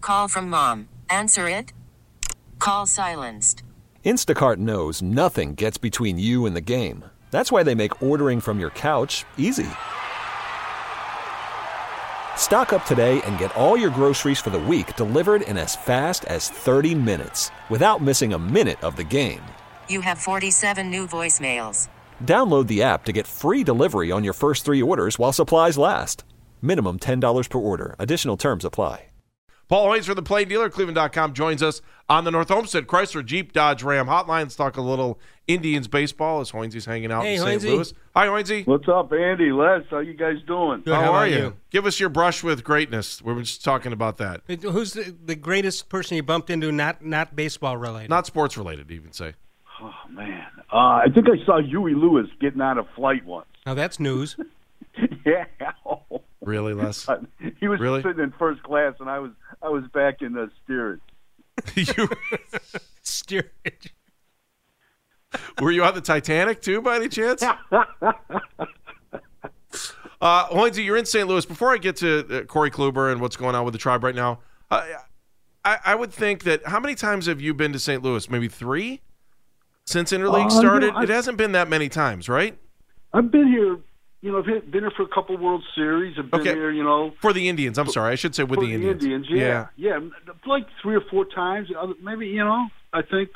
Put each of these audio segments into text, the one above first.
Call from mom. Answer it. Call silenced. Instacart knows nothing gets between you and the game. That's why they make ordering from your couch easy. Stock up today and get all your groceries for the week delivered in as fast as 30 minutes without missing a minute of the game. You have 47 new voicemails. Download the app to get free delivery on your first 3 orders while supplies last. Minimum $10 per order. Additional terms apply. Paul Hoynes from the Plain Dealer, Cleveland.com, joins us on the North Olmsted Chrysler Jeep Dodge Ram hotline. Let's talk a little Indians baseball as Hoynes is hanging out in St. Louis. Hi, Hoynes. What's up, Andy? Les, how you guys doing? Good, how are you? Give us your brush with greatness. We were just talking about that. Who's the greatest person you bumped into, not baseball related? Not sports related, even say. Oh, man. I think I saw Huey Lewis getting on a flight once. Now, that's news. Yeah. Really, Les? He was really? sitting in first class, and I was back in the steerage. Steerage. Were you on the Titanic, too, by any chance? Hoynesy, you're in St. Louis. Before I get to Corey Kluber and what's going on with the Tribe right now, I would think that how many times have you been to St. Louis? Maybe 3 since Interleague started? It hasn't been that many times, right? I've been here. I've been here for a couple World Series. I've been here, For the Indians. I'm sorry. I should say with the Indians. Yeah. Like 3 or 4 times. Maybe, I think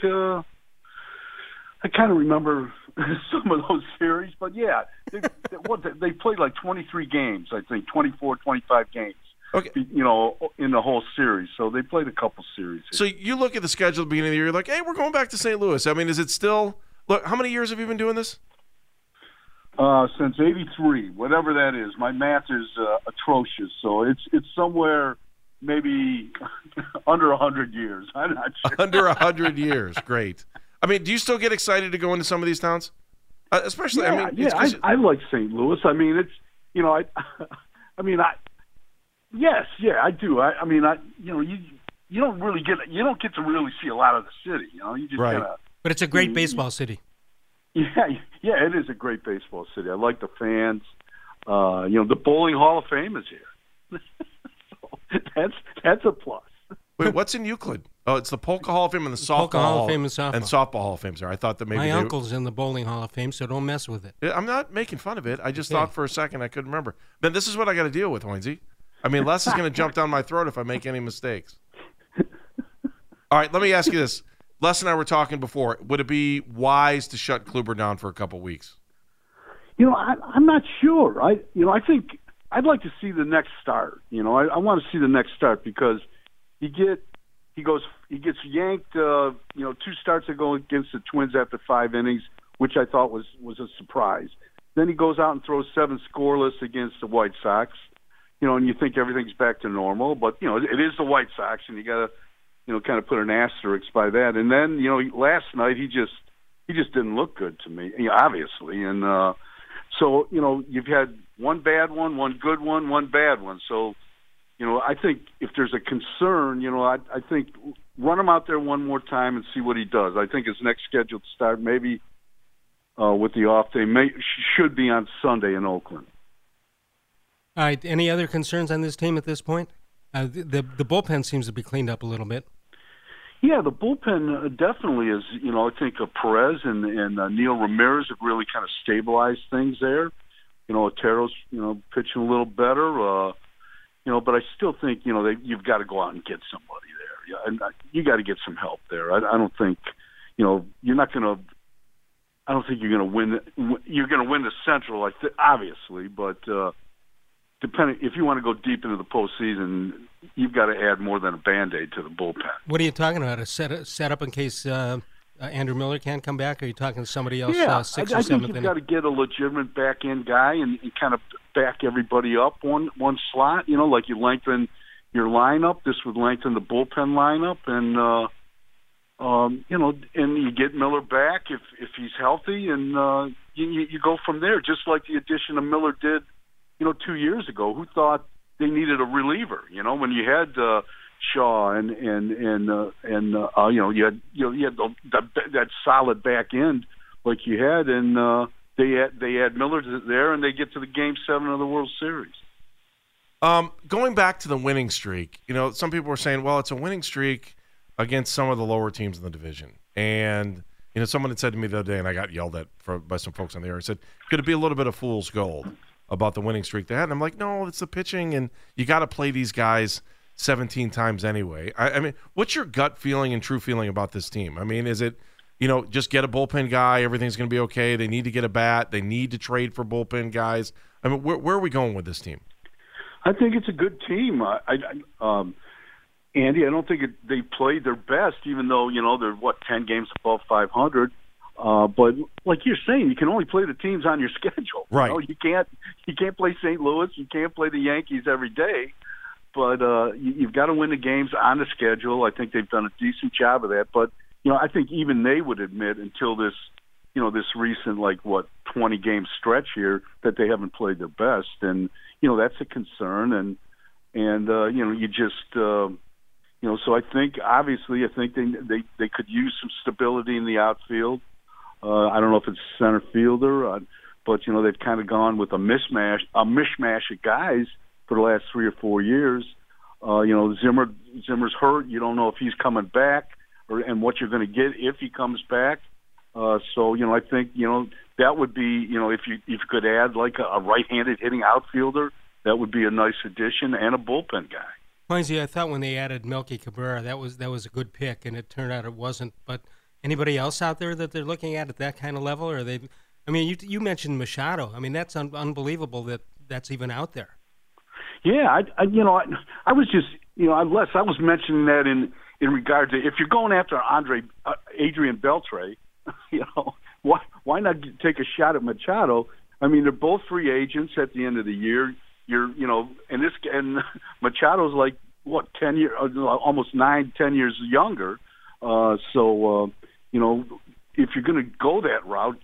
I kind of remember some of those series. But, yeah, they played like 23 games, I think, 24, 25 games. Okay. In the whole series. So they played a couple series here. So you look at the schedule at the beginning of the year, you're like, hey, we're going back to St. Louis. I mean, is it still – look, how many years have you been doing this? Since '83, whatever that is. My math is atrocious, so it's somewhere maybe under 100 years. I'm not sure. Under 100 years, great. I mean, do you still get excited to go into some of these towns? Especially, I like St. Louis. I mean, it's yes, I do. You don't really get to really see a lot of the city. You just right. But it's a great baseball city. Yeah, it is a great baseball city. I like the fans. The Bowling Hall of Fame is here. So that's a plus. Wait, what's in Euclid? Oh, it's the Polka Hall of Fame and the Softball Hall of Fame and Softball Hall of Fame. Sorry, I thought that maybe my uncle's in the Bowling Hall of Fame, so don't mess with it. I'm not making fun of it. I just thought for a second I couldn't remember. Then this is what I got to deal with, Hoynesy. I mean, Les is going to jump down my throat if I make any mistakes. All right, let me ask you this. Les and I were talking before. Would it be wise to shut Kluber down for a couple weeks? I'm not sure. I think I'd like to see the next start. I want to see the next start because he gets yanked. 2 starts ago against the Twins after 5 innings, which I thought was a surprise. Then he goes out and throws 7 scoreless against the White Sox. And you think everything's back to normal, but it is the White Sox, and you got to. Kind of put an asterisk by that. And then, last night he just didn't look good to me, obviously. And so, you've had one bad one good one bad one. So, I think if there's a concern, I think run him out there one more time and see what he does. I think his next scheduled start, maybe with the off day, should be on Sunday in Oakland. All right. Any other concerns on this team at this point? The bullpen seems to be cleaned up a little bit. Yeah, the bullpen definitely is. I think Perez and Neil Ramirez have really kind of stabilized things there. Otero's pitching a little better. But I still think you've got to go out and get somebody there. Yeah, and you got to get some help there. I don't think you're not going to. I don't think you're going to win. You're going to win the Central, obviously, but. Depending, if you want to go deep into the postseason, you've got to add more than a Band-Aid to the bullpen. What are you talking about? A setup in case Andrew Miller can't come back? Or are you talking to somebody else? Yeah, 6th or 7th I think you've got to get a legitimate back-end guy and kind of back everybody up one slot. Like you lengthen your lineup. This would lengthen the bullpen lineup, and and you get Miller back if he's healthy, and you go from there. Just like the addition of Miller did. 2 years ago, who thought they needed a reliever? When you had Shaw and you had that solid back end like you had, and they add Miller there, and they get to the Game 7 of the World Series. Going back to the winning streak, some people were saying, well, it's a winning streak against some of the lower teams in the division. And, someone had said to me the other day, and I got yelled at by some folks on the air, I said, could it be a little bit of fool's gold about the winning streak they had? And I'm like, no, it's the pitching, and you got to play these guys 17 times anyway. I mean, what's your gut feeling and true feeling about this team? I mean, is it, just get a bullpen guy, everything's going to be okay, they need to get a bat, they need to trade for bullpen guys? I mean, where are we going with this team? I think it's a good team. Andy, I don't think they played their best, even though, they're, 10 games above 500. But like you're saying, you can only play the teams on your schedule. Right. You can't play St. Louis. You can't play the Yankees every day. But you've got to win the games on the schedule. I think they've done a decent job of that. But, I think even they would admit until this, this recent, 20-game stretch here that they haven't played their best. And, that's a concern. And you just so I think, obviously, they could use some stability in the outfield. I don't know if it's center fielder, but, they've kind of gone with a mishmash of guys for the last 3 or 4 years. Zimmer's hurt. You don't know if he's coming back and what you're going to get if he comes back. I think, that would be, if you could add like a right-handed hitting outfielder, that would be a nice addition, and a bullpen guy. Poinsy, I thought when they added Melky Cabrera, that was a good pick, and it turned out it wasn't. But anybody else out there that they're looking at that kind of level? Or are they? I mean, you mentioned Machado. I mean, that's unbelievable that's even out there. Yeah, I was just, Les, I was mentioning that in regard to if you're going after Adrian Beltre, why not take a shot at Machado? I mean, they're both free agents at the end of the year. And Machado's like 10 years, almost 9-10 years younger. If you're going to go that route,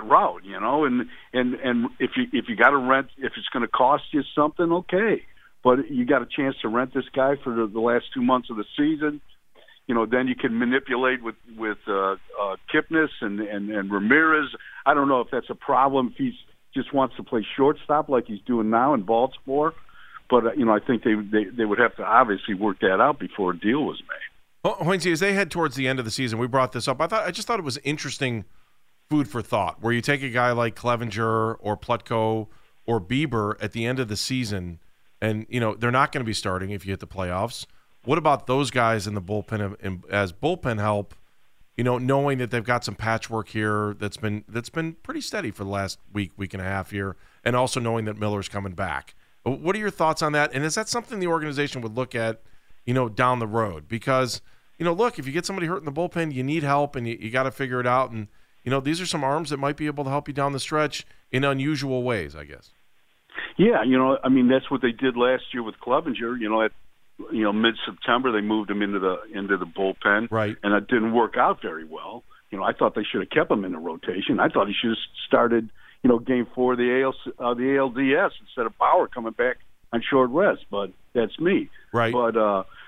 and if you got to rent, if it's going to cost you something, okay. But you got a chance to rent this guy for the last 2 months of the season. Then you can manipulate with Kipnis and Ramirez. I don't know if that's a problem if he just wants to play shortstop like he's doing now in Baltimore. But I think they would have to obviously work that out before a deal was made. Hoinsey, as they head towards the end of the season, we brought this up. I just thought it was interesting food for thought, where you take a guy like Clevenger or Plutko or Bieber at the end of the season, and they're not going to be starting if you hit the playoffs. What about those guys in the bullpen as bullpen help? Knowing that they've got some patchwork here that's been pretty steady for the last week and a half here, and also knowing that Miller's coming back. What are your thoughts on that? And is that something the organization would look at, down the road? Because, look, if you get somebody hurt in the bullpen, you need help, and you got to figure it out. And, these are some arms that might be able to help you down the stretch in unusual ways, I guess. Yeah, that's what they did last year with Clevenger. At mid-September they moved him into the bullpen, right? And it didn't work out very well. I thought they should have kept him in the rotation. I thought he should have started, Game 4 of the ALDS instead of Bauer coming back on short rest. But that's me, right? But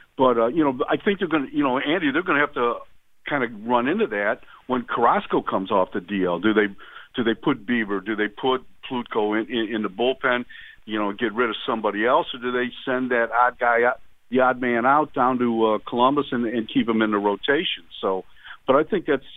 I think they're going to, Andy, they're going to have to kind of run into that when Carrasco comes off the DL. Do they put Bieber? Do they put Plutko in the bullpen? Get rid of somebody else, or do they send that odd guy out? The odd man out down to Columbus and keep him in the rotation. So, but I think that's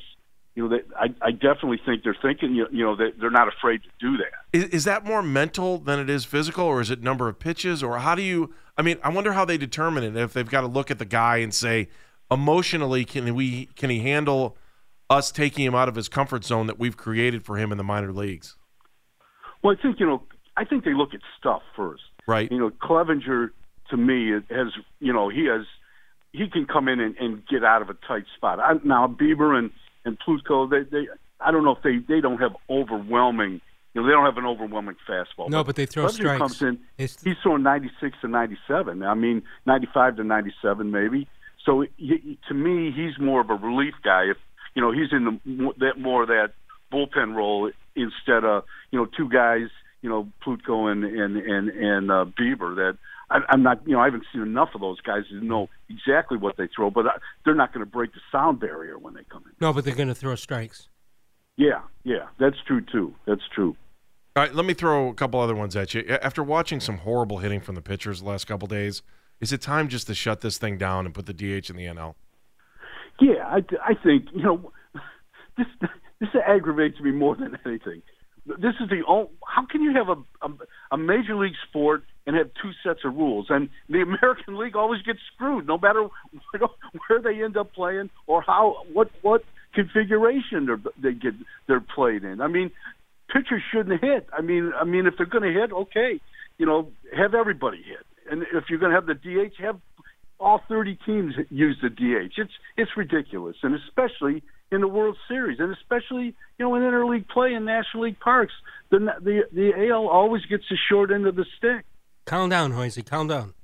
I definitely think they're thinking that they're not afraid to do that. Is that more mental than it is physical, or is it number of pitches, or how do you? I mean, I wonder how they determine it. If they've got to look at the guy and say, emotionally, can he handle us taking him out of his comfort zone that we've created for him in the minor leagues? Well, I think they look at stuff first, right? Clevenger. To me, he can come in and get out of a tight spot. Now Bieber and Plutko, they I don't know if they don't have overwhelming, they don't have an overwhelming fastball. No, but they throw Clevenger strikes. Comes in, he's throwing 96 to 97. I mean, 95 to 97 maybe. So to me, he's more of a relief guy. If he's in that bullpen role instead of two guys, Plutko and Bieber that. I'm not, I haven't seen enough of those guys to know exactly what they throw, but they're not going to break the sound barrier when they come in. No, but they're going to throw strikes. Yeah, that's true too. That's true. All right, let me throw a couple other ones at you. After watching some horrible hitting from the pitchers the last couple days, is it time just to shut this thing down and put the DH in the NL? Yeah, I think, this aggravates me more than anything. This is the only. How can you have a major league sport and have two sets of rules? And the American League always gets screwed, no matter where they end up playing or what configuration they're played in. I mean, pitchers shouldn't hit. I mean, if they're going to hit, okay, have everybody hit. And if you're going to have the DH, have all 30 teams use the DH. It's ridiculous, and especially in the World Series, and especially in interleague play in National League parks, the AL always gets the short end of the stick. Calm down, Hoynesy. Calm down.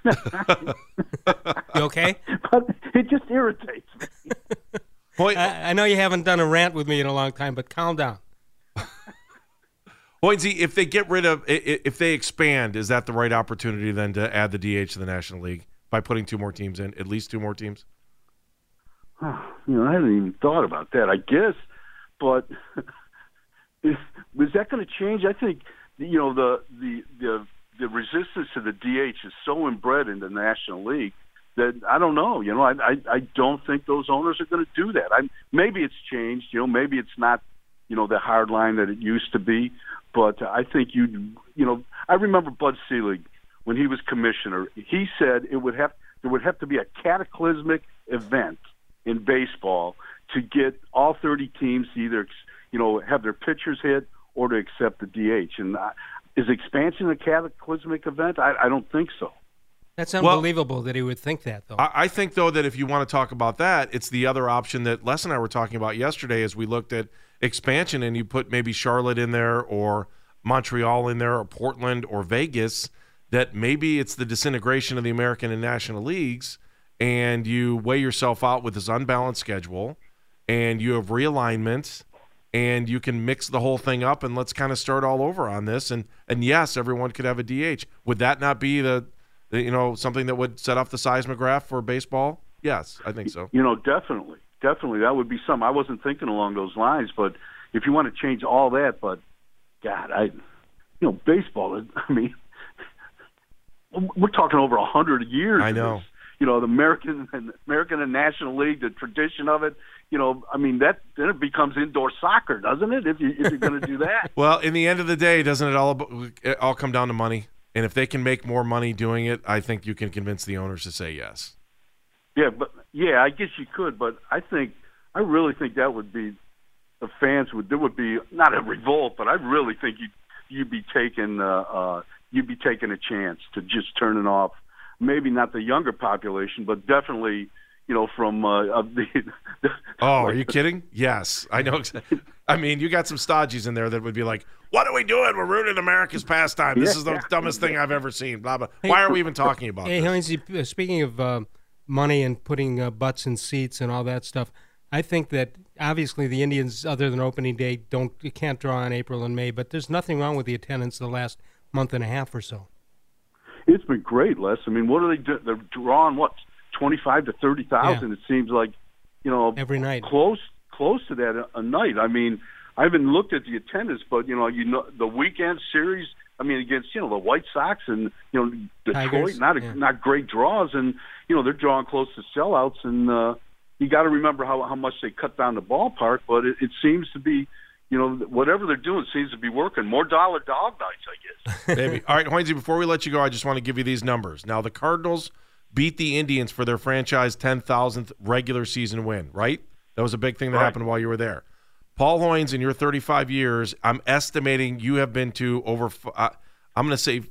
You okay? But it just irritates me. I know you haven't done a rant with me in a long time, but calm down. Hoynesy, if they get rid of, if they expand, is that the right opportunity then to add the DH to the National League by putting two more teams in, at least two more teams? I hadn't even thought about that, I guess. But is that going to change? I think, the resistance to the DH is so inbred in the National League that I don't know. I don't think those owners are going to do that. Maybe it's changed. Maybe it's not, the hard line that it used to be. But I think I remember Bud Selig when he was commissioner. He said there would have to be a cataclysmic event in baseball to get all 30 teams to either have their pitchers hit or to accept the DH. And is expansion a cataclysmic event? I don't think so. That's unbelievable that he would think that, though. I think, though, that if you want to talk about that, it's the other option that Les and I were talking about yesterday as we looked at expansion, and you put maybe Charlotte in there or Montreal in there or Portland or Vegas, that maybe it's the disintegration of the American and National Leagues, and you weigh yourself out with this unbalanced schedule, and you have realignment, and you can mix the whole thing up, and let's kind of start all over on this. And yes, everyone could have a DH. Would that not be the something that would set off the seismograph for baseball? Yes, I think so. Definitely. That would be something. I wasn't thinking along those lines, but if you want to change all that, but God, baseball, we're talking over 100 years. I know. The American and National League, the tradition of it, then it becomes indoor soccer, doesn't it? If you're going to do that. Well, in the end of the day, doesn't it all come down to money? And if they can make more money doing it, I think you can convince the owners to say yes. Yeah, I guess you could, but I really think that would be the fans there would be not a revolt, but I really think you'd be taking a chance to just turn it off. Maybe not the younger population, but definitely from the. Oh, are you kidding? Yes, I know. You got some stodgies in there that would be like, "What are we doing? We're ruining America's pastime. This is the dumbest thing I've ever seen." Blah blah. Why are we even talking about this? Hey, speaking of money and putting butts in seats and all that stuff, I think that obviously the Indians, other than opening day, can't draw in April and May. But there's nothing wrong with the attendance the last month and a half or so. It's been great, Les. What are they doing? They're drawing 25 to 30,000. It seems like, every night, close to that a night. I haven't looked at the attendance, but the weekend series. Against the White Sox and Detroit, Tigers, not great draws, and they're drawing close to sellouts, and you got to remember how much they cut down the ballpark. But it seems to be. Whatever they're doing seems to be working. More dollar dog nights, I guess. Maybe. All right, Hoynesy, before we let you go, I just want to give you these numbers. Now, the Cardinals beat the Indians for their franchise 10,000th regular season win, right? That was a big thing that happened while you were there. Paul Hoynes, in your 35 years, I'm estimating you have been to over, I'm going to say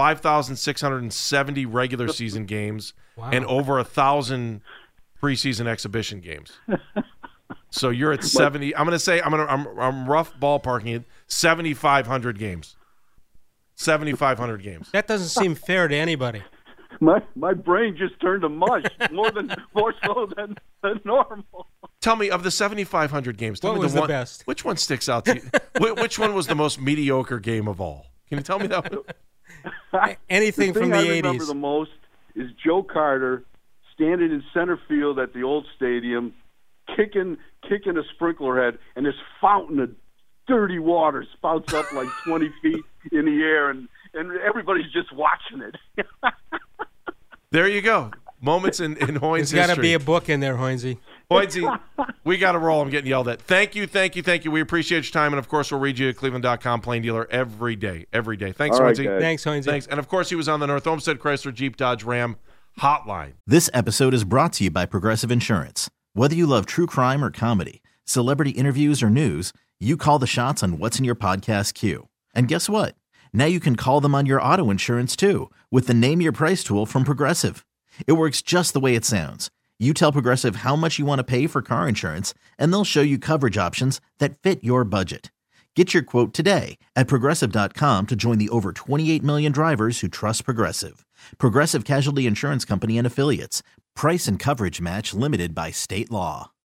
5,670 regular season games and over 1,000 preseason exhibition games. So you're at 70. I'm going to say I'm rough ballparking it. 7,500 games. 7,500 games. That doesn't seem fair to anybody. My brain just turned to mush more so than normal. Tell me, of the 7,500 games, what was the best? Which one sticks out to you? Which one was the most mediocre game of all? Can you tell me that one? Anything from the 80s. I remember the most is Joe Carter standing in center field at the old stadium, kicking a sprinkler head, and this fountain of dirty water spouts up like 20 feet in the air, and everybody's just watching it. There you go. Moments in Hoynes' There's got to history. be a book in there, Hoynesy. Hoynesy, we got to roll. I'm getting yelled at. Thank you. We appreciate your time. And, of course, we'll read you at Cleveland.com, Plain Dealer, every day. Thanks, All right, Hoynesy. guys. Thanks, Hoynesy. Thanks. And, of course, he was on the North Olmsted Chrysler Jeep Dodge Ram hotline. This episode is brought to you by Progressive Insurance. Whether you love true crime or comedy, celebrity interviews or news, you call the shots on what's in your podcast queue. And guess what? Now you can call them on your auto insurance, too, with the Name Your Price tool from Progressive. It works just the way it sounds. You tell Progressive how much you want to pay for car insurance, and they'll show you coverage options that fit your budget. Get your quote today at Progressive.com to join the over 28 million drivers who trust Progressive. Progressive Casualty Insurance Company and Affiliates. Price and coverage match limited by state law.